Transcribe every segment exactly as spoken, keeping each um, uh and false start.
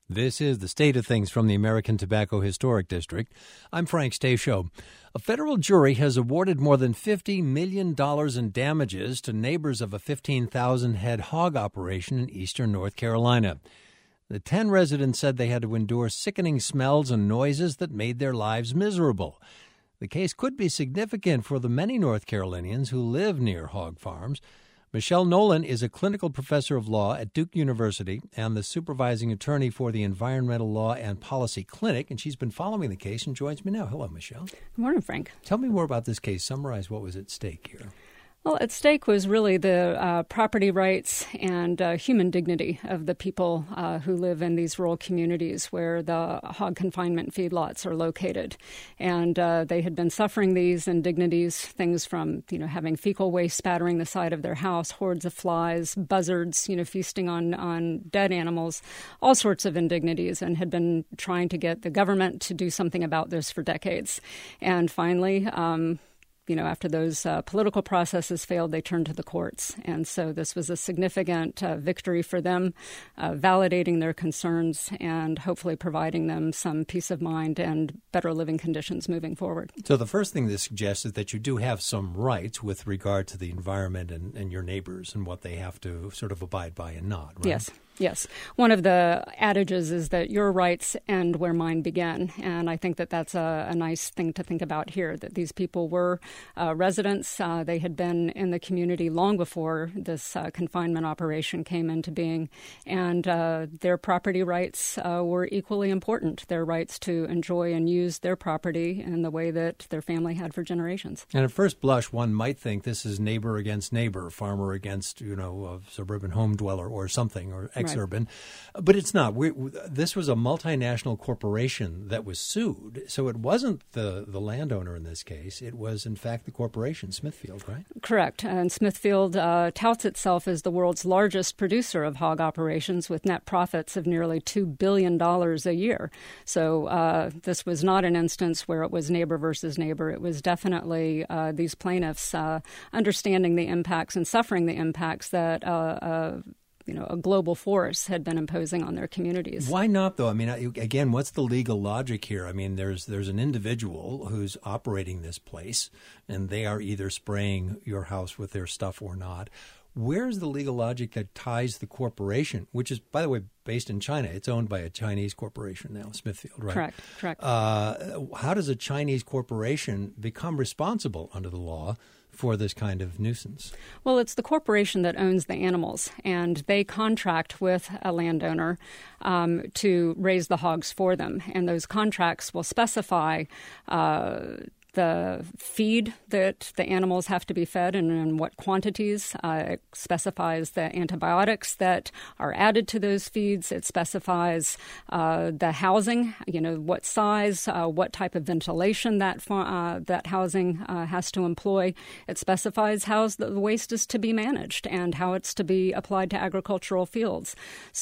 This is the State of Things from the American Tobacco Historic District. I'm Frank Stasio. A federal jury has awarded more than fifty million dollars in damages to neighbors of a fifteen thousand head hog operation in eastern North Carolina. The ten residents said they had to endure sickening smells and noises that made their lives miserable. The case could be significant for the many North Carolinians who live near hog farms. Michelle Nolan is a clinical professor of law at Duke University and the supervising attorney for the Environmental Law and Policy Clinic, and she's been following the case and joins me now. Hello, Michelle. Good morning, Frank. Tell me more about this case. Summarize what was at stake here. Well, at stake was really the uh, property rights and uh, human dignity of the people uh, who live in these rural communities where the hog confinement feedlots are located. And uh, they had been suffering these indignities, things from, you know, having fecal waste spattering the side of their house, hordes of flies, buzzards, you know, feasting on, on dead animals, all sorts of indignities, and had been trying to get the government to do something about this for decades. And finally, um, You know, after those uh, political processes failed, they turned to the courts. And so this was a significant uh, victory for them, uh, validating their concerns and hopefully providing them some peace of mind and better living conditions moving forward. So the first thing this suggests is that you do have some rights with regard to the environment and, and your neighbors and what they have to sort of abide by and not, right? Yes. Yes. One of the adages is that your rights end where mine begin. And I think that that's a, a nice thing to think about here, that these people were uh, residents. Uh, they had been in the community long before this uh, confinement operation came into being. And uh, their property rights uh, were equally important, their rights to enjoy and use their property in the way that their family had for generations. And at first blush, one might think this is neighbor against neighbor, farmer against, you know, a suburban home dweller or something, or ex- Urban, but it's not. We, this was a multinational corporation that was sued, so it wasn't the, the landowner in this case. It was, in fact, the corporation, Smithfield, right? Correct. And Smithfield uh, touts itself as the world's largest producer of hog operations with net profits of nearly two billion dollars a year. So uh, this was not an instance where it was neighbor versus neighbor. It was definitely uh, these plaintiffs uh, understanding the impacts and suffering the impacts that uh, uh you know, a global force had been imposing on their communities. Why not, though? I mean, again, what's the legal logic here? I mean, there's there's an individual who's operating this place, and they are either spraying your house with their stuff or not. Where's the legal logic that ties the corporation, which is, by the way, based in China? It's owned by a Chinese corporation now, Smithfield, right? Correct, correct. Uh, how does a Chinese corporation become responsible under the law for this kind of nuisance? Well, it's the corporation that owns the animals, and they contract with a landowner um, to raise the hogs for them. And those contracts will specify uh, the feed that the animals have to be fed and in what quantities. Uh, it specifies the antibiotics that are added to those feeds. It specifies uh, the housing, you know, what size, uh, what type of ventilation that uh, that housing uh, has to employ. It specifies how the waste is to be managed and how it's to be applied to agricultural fields.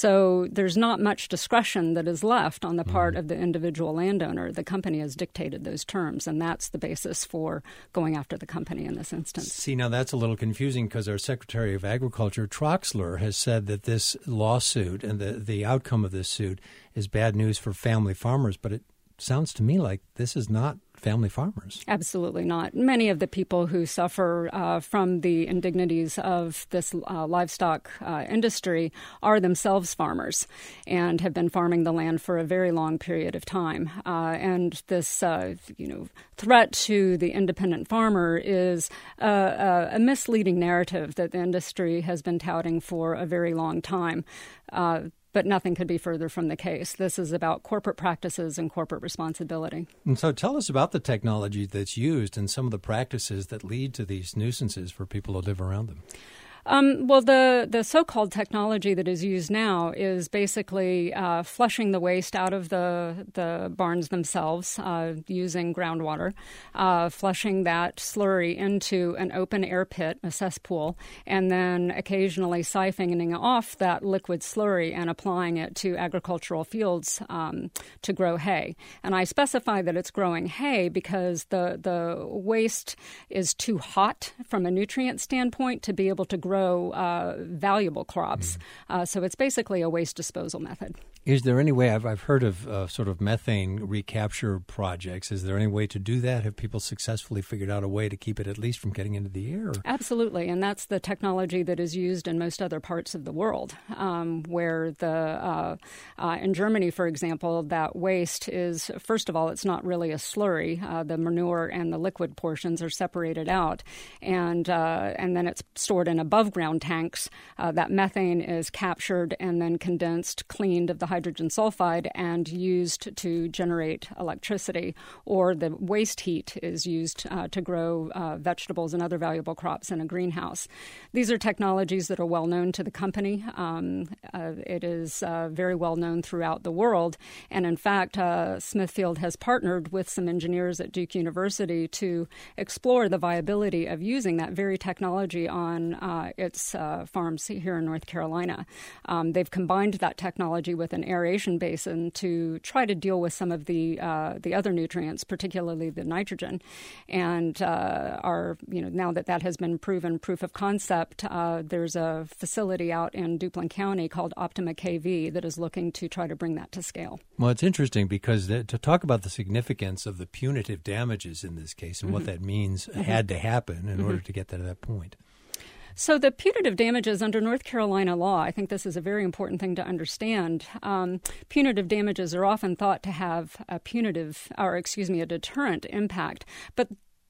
So there's not much discretion that is left on the part mm-hmm. of the individual landowner. The company has dictated those terms, and that's the basis for going after the company in this instance. See, now that's a little confusing because our Secretary of Agriculture, Troxler, has said that this lawsuit and the, the outcome of this suit is bad news for family farmers, but it sounds to me like this is not family farmers. Absolutely not. Many of the people who suffer uh, from the indignities of this uh, livestock uh, industry are themselves farmers and have been farming the land for a very long period of time. Uh, and this, uh, you know, threat to the independent farmer is uh, a misleading narrative that the industry has been touting for a very long time. Uh, But nothing could be further from the case. This is about corporate practices and corporate responsibility. And so tell us about the technology that's used and some of the practices that lead to these nuisances for people who live around them. Um, well, the, the so-called technology that is used now is basically uh, flushing the waste out of the, the barns themselves uh, using groundwater, uh, flushing that slurry into an open-air pit, a cesspool, and then occasionally siphoning off that liquid slurry and applying it to agricultural fields um, to grow hay. And I specify that it's growing hay because the, the waste is too hot from a nutrient standpoint to be able to grow uh, valuable crops. Mm. Uh, so it's basically a waste disposal method. Is there any way, I've, I've heard of uh, sort of methane recapture projects. Is there any way to do that? Have people successfully figured out a way to keep it at least from getting into the air? Absolutely, and that's the technology that is used in most other parts of the world, um, where the uh, uh, in Germany, for example, that waste is, first of all, it's not really a slurry. Uh, the manure and the liquid portions are separated out, and uh, and then it's stored in above-ground tanks. Uh, that methane is captured and then condensed, cleaned of the hydrogen sulfide, and used to generate electricity, or the waste heat is used uh, to grow uh, vegetables and other valuable crops in a greenhouse. These are technologies that are well known to the company. Um, uh, it is uh, very well known throughout the world, and in fact, uh, Smithfield has partnered with some engineers at Duke University to explore the viability of using that very technology on uh, its uh, farms here in North Carolina. Um, they've combined that technology with an aeration basin to try to deal with some of the uh, the other nutrients, particularly the nitrogen. And uh, are you know now that that has been proven proof of concept, uh, there's a facility out in Duplin County called Optima K V that is looking to try to bring that to scale. Well, it's interesting because the, to talk about the significance of the punitive damages in this case and mm-hmm. what that means mm-hmm. had to happen in mm-hmm. order to get to that point. So the punitive damages under North Carolina law, I think this is a very important thing to understand. Um, punitive damages are often thought to have a punitive, or excuse me, a deterrent impact, but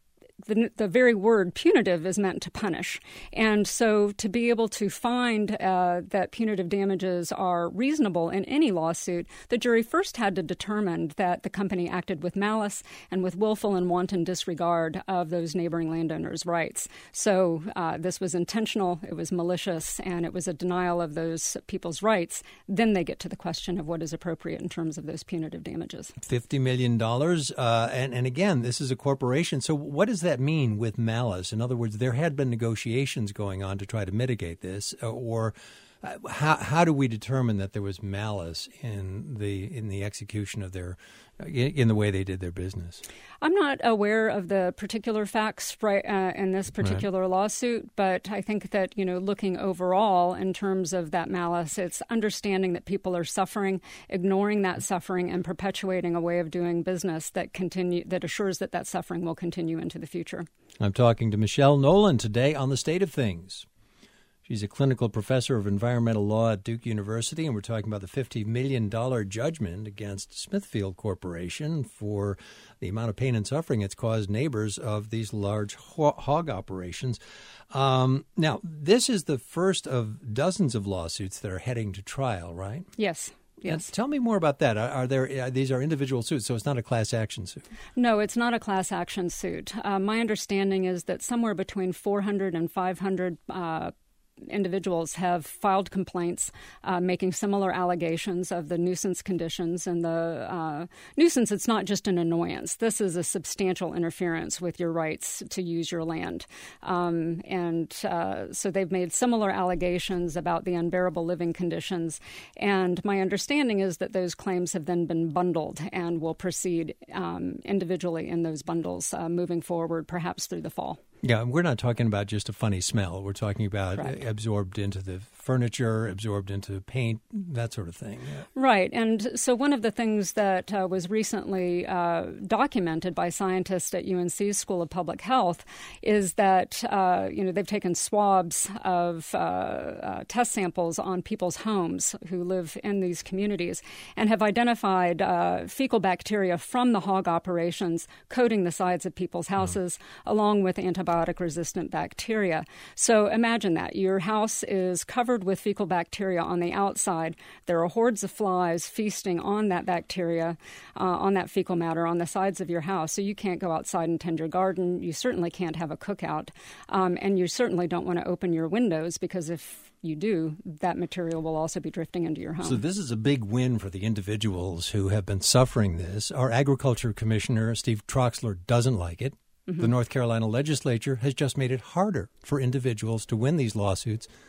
The, the very word punitive is meant to punish. And so to be able to find uh, that punitive damages are reasonable in any lawsuit, the jury first had to determine that the company acted with malice and with willful and wanton disregard of those neighboring landowners' rights. So uh, this was intentional, it was malicious, and it was a denial of those people's rights. Then they get to the question of what is appropriate in terms of those punitive damages. fifty million dollars. Uh, and, and again, this is a corporation. So what is that? that mean with malice? In other words, there had been negotiations going on to try to mitigate this, or uh, how how do we determine that there was malice in the in the execution of their in, in the way they did their business? I'm not aware of the particular facts right, uh, in this particular right. lawsuit, but I think that, you know, looking overall in terms of that malice, it's understanding that people are suffering, ignoring that suffering, and perpetuating a way of doing business that continue that assures that that suffering will continue into the future. I'm talking to Michelle Nolan today on The State of Things. She's a clinical professor of environmental law at Duke University, and we're talking about the fifty million dollars judgment against Smithfield Corporation for the amount of pain and suffering it's caused neighbors of these large ho- hog operations. Um, now, this is the first of dozens of lawsuits that are heading to trial, right? Yes. Yes. And tell me more about that. Are, are there are, these are individual suits, so it's not a class action suit? No, it's not a class action suit. Uh, my understanding is that somewhere between four hundred and five hundred uh individuals have filed complaints uh, making similar allegations of the nuisance conditions. And the uh, nuisance, it's not just an annoyance. This is a substantial interference with your rights to use your land. Um, and uh, so they've made similar allegations about the unbearable living conditions. And my understanding is that those claims have then been bundled and will proceed um, individually in those bundles uh, moving forward, perhaps through the fall. Yeah, we're not talking about just a funny smell. We're talking about Correct. absorbed into the furniture, absorbed into paint, that sort of thing. Yeah. Right. And so one of the things that uh, was recently uh, documented by scientists at U N C's School of Public Health is that, uh, you know, they've taken swabs of uh, uh, test samples on people's homes who live in these communities and have identified uh, fecal bacteria from the hog operations coating the sides of people's houses, mm. along with antibiotics. Antibiotic-resistant bacteria. So imagine that. Your house is covered with fecal bacteria on the outside. There are hordes of flies feasting on that bacteria, uh, on that fecal matter on the sides of your house. So you can't go outside and tend your garden. You certainly can't have a cookout. Um, and you certainly don't want to open your windows because if you do, that material will also be drifting into your home. So this is a big win for the individuals who have been suffering this. Our Agriculture Commissioner, Steve Troxler, doesn't like it. Mm-hmm. The North Carolina legislature has just made it harder for individuals to win these lawsuits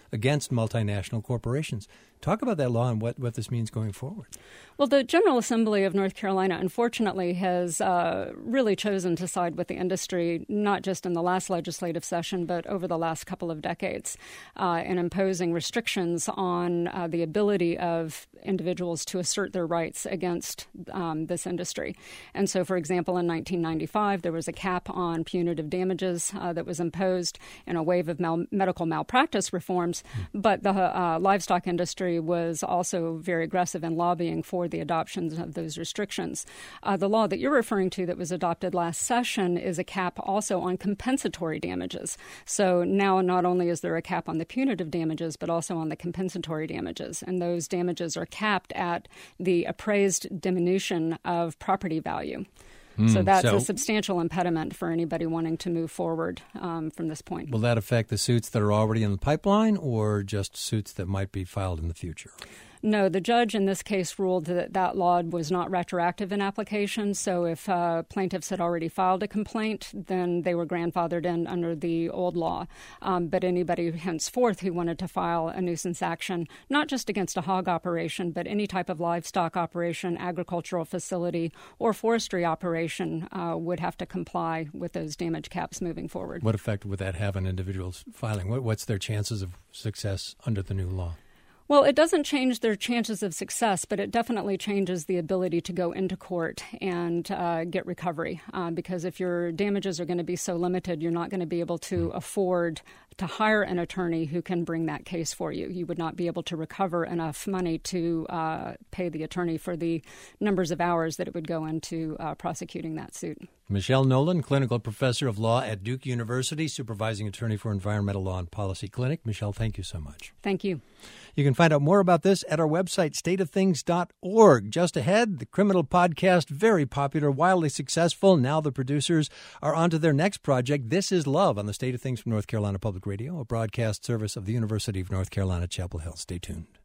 against multinational corporations. Talk about that law and what, what this means going forward. Well, the General Assembly of North Carolina, unfortunately, has uh, really chosen to side with the industry, not just in the last legislative session, but over the last couple of decades, uh, in imposing restrictions on uh, the ability of individuals to assert their rights against um, this industry. And so, for example, in nineteen ninety-five, there was a cap on punitive damages uh, that was imposed in a wave of mal- medical malpractice reforms, mm. but the uh, livestock industry was also very aggressive in lobbying for the adoption of those restrictions. Uh, the law that you're referring to that was adopted last session is a cap also on compensatory damages. So now not only is there a cap on the punitive damages, but also on the compensatory damages. And those damages are capped at the appraised diminution of property value. Mm, so that's so, a substantial impediment for anybody wanting to move forward um, from this point. Will that affect the suits that are already in the pipeline or just suits that might be filed in the future? No, the judge in this case ruled that that law was not retroactive in application. So if uh, plaintiffs had already filed a complaint, then they were grandfathered in under the old law. Um, but anybody henceforth who wanted to file a nuisance action, not just against a hog operation, but any type of livestock operation, agricultural facility, or forestry operation uh, would have to comply with those damage caps moving forward. What effect would that have on individuals filing? What, what's their chances of success under the new law? Well, it doesn't change their chances of success, but it definitely changes the ability to go into court and uh, get recovery. Uh, because if your damages are going to be so limited, you're not going to be able to afford to hire an attorney who can bring that case for you. You would not be able to recover enough money to uh, pay the attorney for the numbers of hours that it would go into uh, prosecuting that suit. Michelle Nolan, clinical professor of law at Duke University, supervising attorney for Environmental Law and Policy Clinic. Michelle, thank you so much. Thank you. You can find out more about this at our website, state of things dot org. Just ahead, the criminal podcast, very popular, wildly successful. Now the producers are on to their next project, This Is Love, on the State of Things from North Carolina Public Radio, a broadcast service of the University of North Carolina, Chapel Hill. Stay tuned.